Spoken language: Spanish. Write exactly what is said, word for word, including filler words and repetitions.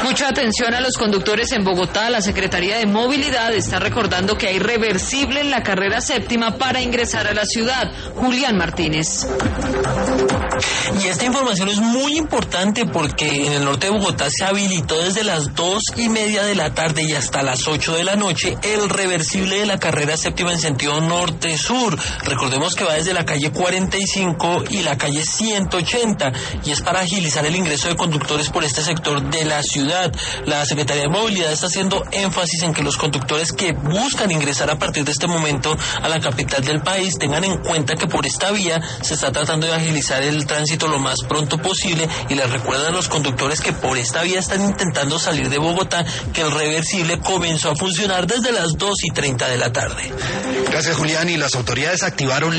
Mucha atención a los conductores en Bogotá. La Secretaría de Movilidad está recordando que hay reversible en la carrera séptima para ingresar a la ciudad. Julián Martínez. Y esta información es muy importante porque en el norte de Bogotá se habilitó desde las dos y media de la tarde y hasta las ocho de la noche el reversible de la carrera séptima en sentido norte-sur. Recordemos que va desde la calle cuarenta y cinco y la calle ciento ochenta y es para agilizar el ingreso de conductores por este sector de la ciudad. La Secretaría de Movilidad está haciendo énfasis en que los conductores que buscan ingresar a partir de este momento a la capital del país tengan en cuenta que por esta vía se está tratando de agilizar el tránsito lo más pronto posible y les recuerdan a los conductores que por esta vía están intentando salir de Bogotá que el reversible comenzó a funcionar desde las dos y treinta de la tarde. Gracias, Julián. Y las autoridades activaron